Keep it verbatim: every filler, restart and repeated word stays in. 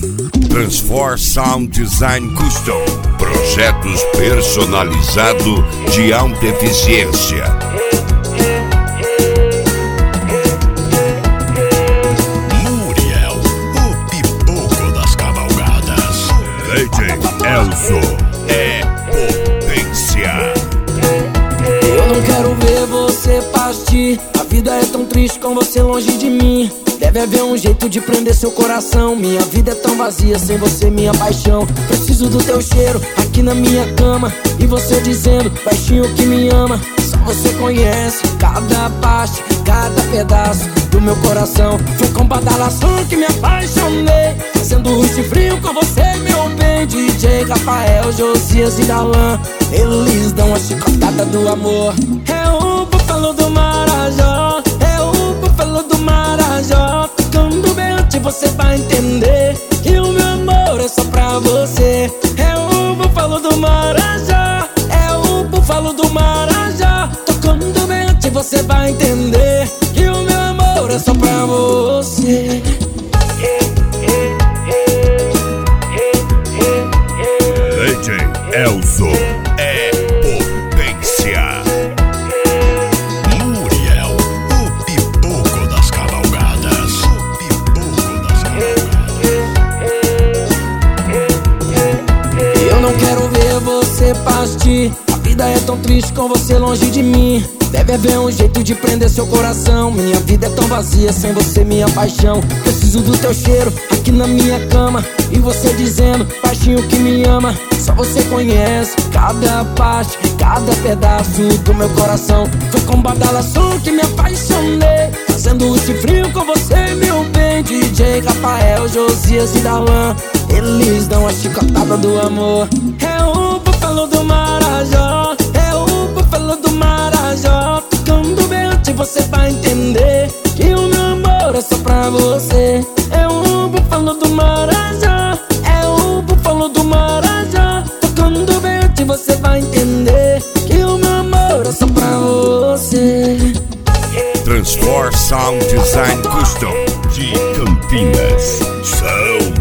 Transfor Sound Design Custom. Projetos personalizados de alta eficiência. Muriel, o pipoco das cavalgadas. D J Elzo é potência. Eu não quero ver você partir. A vida é tão triste com você longe de mim. Deve haver um jeito de prender seu coração. Minha vida é tão vazia sem você, minha paixão. Preciso do teu cheiro aqui na minha cama. E você dizendo baixinho que me ama. Só você conhece cada parte, cada pedaço do meu coração. Foi com badalação que me apaixonei, fazendo rush frio com você, meu bem. D J Rafael, Josias e Darlan, eles dão a chicotada do amor. É o búfalo do Marajó, é o búfalo do Marajó. Tocando bem antes você vai entender que o meu amor é só pra você. É o búfalo do Marajó, é o búfalo do Marajó. Tocando bem antes você vai entender que o meu amor é só pra você. D J Elzo é potência. Muriel, o pipoco das cavalgadas. O pipoco das cavalgadas. Eu não quero ver você partir. A vida é tão triste com você longe de mim. Deve haver um jeito de prender seu coração. Minha vida é tão vazia sem você, minha paixão. Preciso do teu cheiro aqui na minha cama. E você dizendo baixinho que me ama. Só você conhece cada parte, cada pedaço do meu coração. Foi com badalação que me apaixonei, fazendo rush frio com você, meu bem. D J Rafael, Josias e Darlan, eles dão a chicotada do amor. É o búfalo do Marajó, é o búfalo do Marajó. Tocando bem antes você vai entender que o meu amor é só pra você. É o búfalo do Marajó, é o búfalo do Marajó. Tocando bem antes você vai entender que o meu amor é só pra você. Transfor Sound Design Custom de Campinas. São